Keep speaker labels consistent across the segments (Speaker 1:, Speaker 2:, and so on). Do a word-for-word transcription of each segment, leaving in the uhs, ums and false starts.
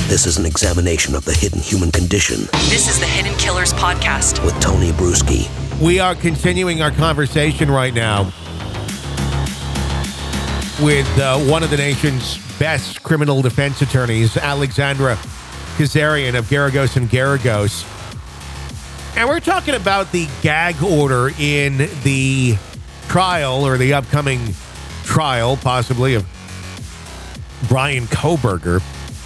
Speaker 1: This is an examination of the hidden human condition.
Speaker 2: This is the Hidden Killers Podcast
Speaker 1: with Tony Bruschi.
Speaker 3: We are continuing our conversation right now with uh, one of the nation's best criminal defense attorneys, Alexandra Kazarian of Garagos and Garagos. And we're talking about the gag order in the trial, or the upcoming trial, possibly, of Bryan Kohberger.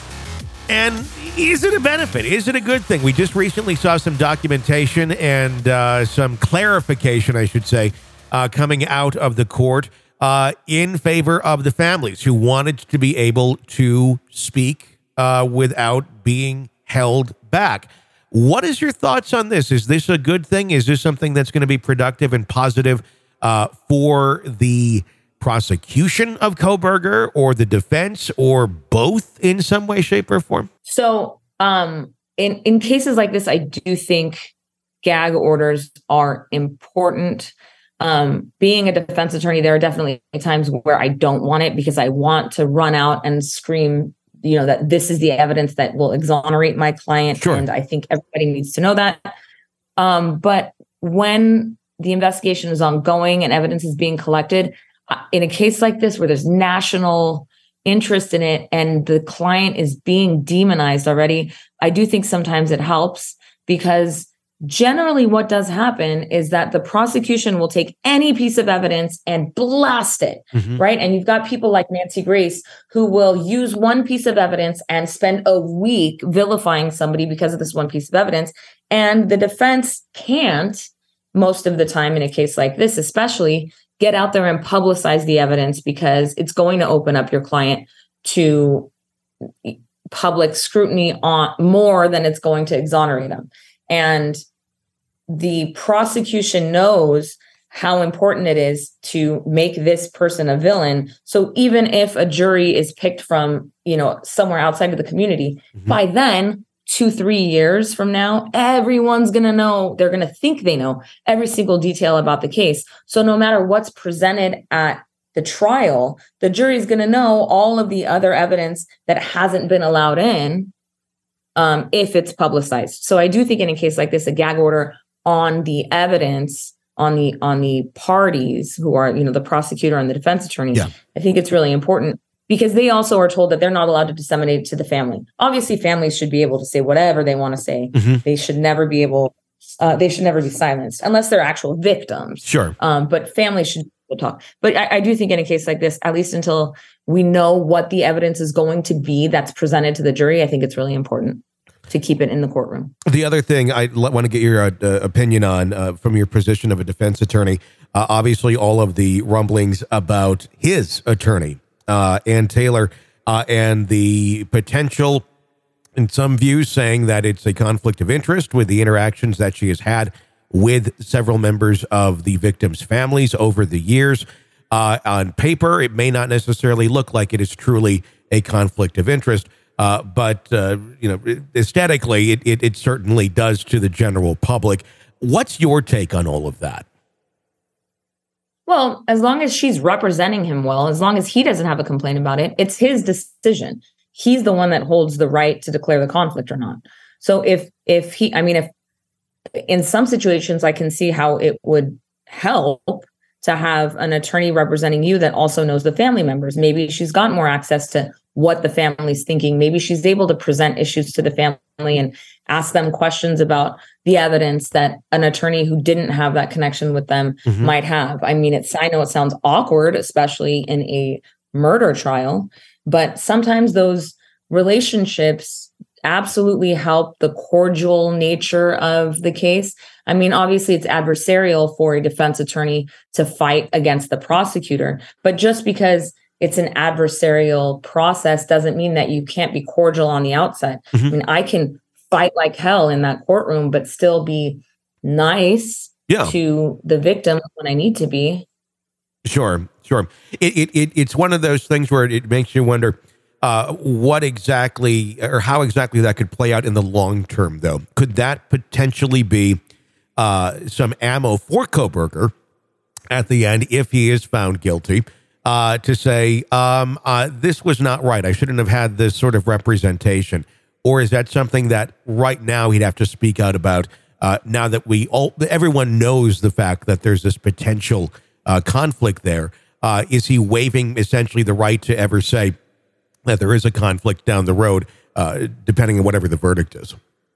Speaker 3: And is it a benefit? Is it a good thing? We just recently saw some documentation and uh, some clarification, I should say, uh, coming out of the court uh, in favor of the families who wanted to be able to speak uh, without being held back. What is your thoughts on this? Is this a good thing? Is this something that's going to be productive and positive uh, for the prosecution of Kohberger or the defense, or both in some way, shape, or form?
Speaker 4: So um, in, in cases like this, I do think gag orders are important. Um, being a defense attorney, there are definitely times where I don't want it because I want to run out and scream, you know, that this is the evidence that will exonerate my client.
Speaker 3: Sure.
Speaker 4: And I think everybody needs to know that. Um, but when the investigation is ongoing and evidence is being collected, in a case like this where there's national interest in it and the client is being demonized already, I do think sometimes it helps, because generally what does happen is that the prosecution will take any piece of evidence and blast it, mm-hmm. right? And you've got people like Nancy Grace who will use one piece of evidence and spend a week vilifying somebody because of this one piece of evidence. And the defense can't, most of the time in a case like this, especially, get out there and publicize the evidence, because it's going to open up your client to public scrutiny on more than it's going to exonerate them. And the prosecution knows how important it is to make this person a villain. So even if a jury is picked from, you know, somewhere outside of the community, mm-hmm. by then, two, three years from now, everyone's going to know, they're going to think they know every single detail about the case. So no matter what's presented at the trial, the jury is going to know all of the other evidence that hasn't been allowed in um, if it's publicized. So I do think in a case like this, a gag order on the evidence, on the on the parties who are, you know, the prosecutor and the defense attorney, yeah. I think it's really important, because they also are told that they're not allowed to disseminate it to the family. Obviously, families should be able to say whatever they want to say. Mm-hmm. They should never be able, uh, they should never be silenced unless they're actual victims.
Speaker 3: Sure.
Speaker 4: Um, but families should be able to talk. But I, I do think in a case like this, at least until we know what the evidence is going to be that's presented to the jury, I think it's really important to keep it in the courtroom.
Speaker 3: The other thing I want to get your uh, opinion on uh, from your position of a defense attorney, uh, obviously all of the rumblings about his attorney, Uh, Ann Taylor, uh, and the potential, in some views, saying that it's a conflict of interest with the interactions that she has had with several members of the victims' families over the years. Uh, on paper, it may not necessarily look like it is truly a conflict of interest, uh, but uh, you know, aesthetically, it, it, it certainly does to the general public. What's your take on all of that?
Speaker 4: Well, as long as she's representing him well, as long as he doesn't have a complaint about it, it's his decision. He's the one that holds the right to declare the conflict or not. So if if he, I mean, if in some situations I can see how it would help to have an attorney representing you that also knows the family members. Maybe she's got more access to what the family's thinking. Maybe she's able to present issues to the family and ask them questions about the evidence that an attorney who didn't have that connection with them mm-hmm. might have. I mean, it's, I know it sounds awkward, especially in a murder trial, but sometimes those relationships absolutely help the cordial nature of the case. I mean, obviously it's adversarial for a defense attorney to fight against the prosecutor, but just because it's an adversarial process doesn't mean that you can't be cordial on the outset. Mm-hmm. I mean, I can fight like hell in that courtroom, but still be nice yeah. to the victim when I need to be.
Speaker 3: Sure, sure. It, it, it it's one of those things where it makes you wonder uh, what exactly or how exactly that could play out in the long term, though. Could that potentially be uh, some ammo for Kohberger at the end if he is found guilty uh, to say, um, uh, this was not right. I shouldn't have had this sort of representation. Or is that something that right now he'd have to speak out about uh, now that we all, everyone knows the fact that there's this potential uh, conflict there? Uh, is he waiving essentially the right to ever say that there is a conflict down the road, uh, depending on whatever the verdict is?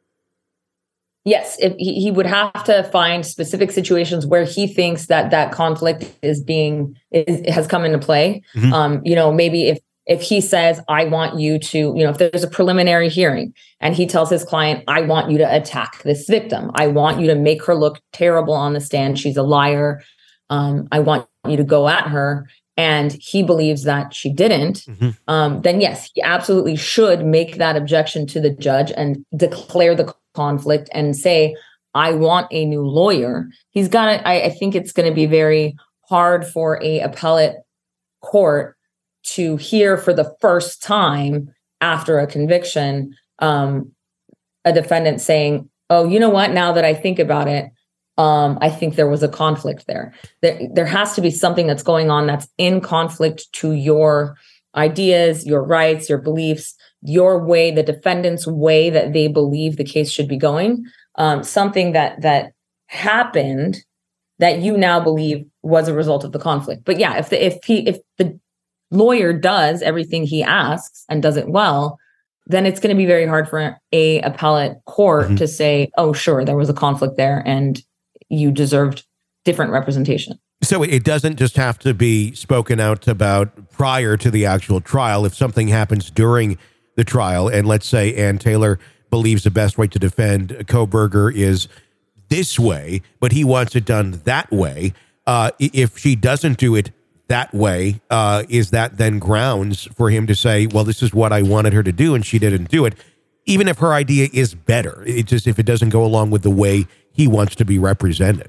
Speaker 4: Yes, if he, he would have to find specific situations where he thinks that that conflict is being is, has come into play. Mm-hmm. Um, you know, maybe if if he says, "I want you to," you know, if there's a preliminary hearing and he tells his client, "I want you to attack this victim. I want you to make her look terrible on the stand. She's a liar. Um, I want you to go at her." And he believes that she didn't, mm-hmm. um, then yes, he absolutely should make that objection to the judge and declare the conflict and say, "I want a new lawyer." He's got to, I, I think it's going to be very hard for a appellate court to hear for the first time after a conviction, um, a defendant saying, "Oh, you know what? Now that I think about it, Um, I think there was a conflict there. There, there has to be something that's going on that's in conflict to your ideas, your rights, your beliefs, your way, the defendant's way that they believe the case should be going. Um, something that that happened that you now believe was a result of the conflict. But yeah, if the if he if the lawyer does everything he asks and does it well, then it's going to be very hard for a appellate court mm-hmm. to say, "Oh, sure, there was a conflict there, and you deserved different representation."
Speaker 3: So it doesn't just have to be spoken out about prior to the actual trial. If something happens during the trial, and let's say Ann Taylor believes the best way to defend Kohberger is this way, but he wants it done that way, uh, if she doesn't do it that way, uh, is that then grounds for him to say, well, this is what I wanted her to do, and she didn't do it, even if her idea is better? It just, if it doesn't go along with the way he wants to be represented.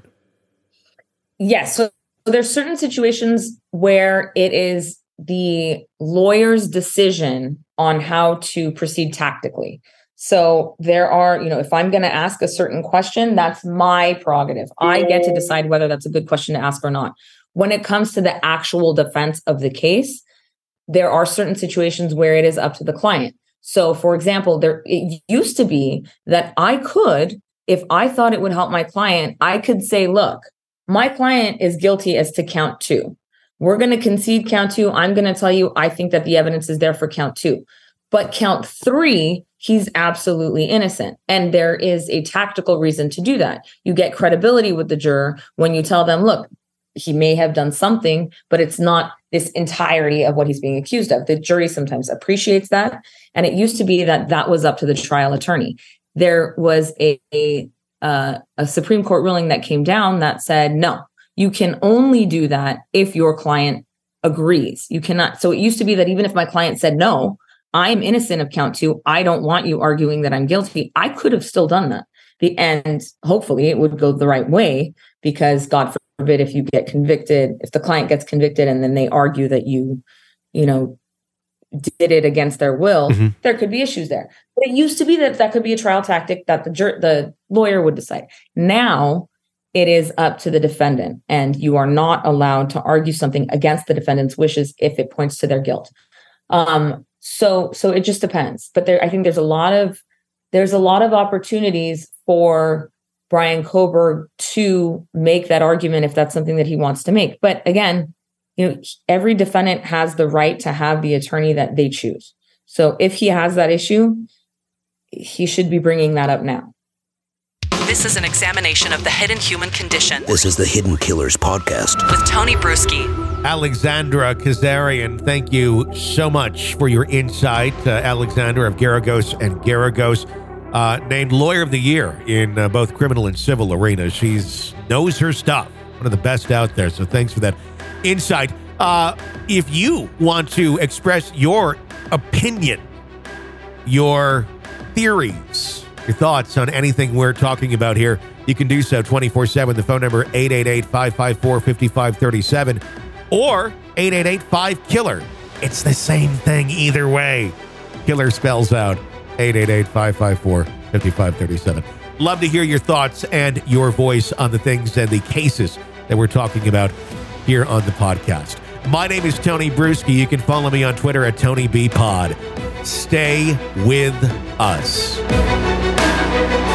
Speaker 4: Yes. So there's certain situations where it is the lawyer's decision on how to proceed tactically. So there are, you know, if I'm going to ask a certain question, that's my prerogative. I get to decide whether that's a good question to ask or not. When it comes to the actual defense of the case, there are certain situations where it is up to the client. So for example, there it used to be that I could, if I thought it would help my client, I could say, look, my client is guilty as to count two. We're going to concede count two. I'm going to tell you, I think that the evidence is there for count two. But count three, he's absolutely innocent. And there is a tactical reason to do that. You get credibility with the juror when you tell them, look, he may have done something, but it's not this entirety of what he's being accused of. The jury sometimes appreciates that. And it used to be that that was up to the trial attorney. There was a, a, uh, a Supreme Court ruling that came down that said, no, you can only do that if your client agrees. You cannot. So it used to be that even if my client said, no, I'm innocent of count two, I don't want you arguing that I'm guilty, I could have still done that. The, and hopefully it would go the right way, because God forbid if you get convicted, if the client gets convicted and then they argue that you, you know, did it against their will, mm-hmm. there could be issues there. But it used to be that that could be a trial tactic that the jur- the lawyer would decide. Now it is up to the defendant, and you are not allowed to argue something against the defendant's wishes if it points to their guilt. Um, so, so it just depends. But there, I think there's a lot of there's a lot of opportunities for Bryan Kohberger to make that argument if that's something that he wants to make. But again, you know, every defendant has the right to have the attorney that they choose. So if he has that issue, he should be bringing that up now.
Speaker 2: This is an examination of the hidden human condition.
Speaker 1: This is the Hidden Killers podcast
Speaker 2: with Tony Brueski.
Speaker 3: Alexandra Kazarian, thank you so much for your insight. Uh, Alexandra of Garagos and Garagos, uh, named Lawyer of the Year in uh, both criminal and civil arenas. She knows her stuff. One of the best out there. So thanks for that insight. Uh, if you want to express your opinion, your theories, your thoughts on anything we're talking about here, you can do so twenty-four seven. The phone number eight eight eight, five five four, five five three seven or eight eight eight, five killer. It's the same thing either way. Killer spells out eight eight eight, five five four, five five three seven. Love to hear your thoughts and your voice on the things and the cases that we're talking about here on the podcast. My name is Tony Brueski. You can follow me on Twitter at Tony B Pod. Stay with us.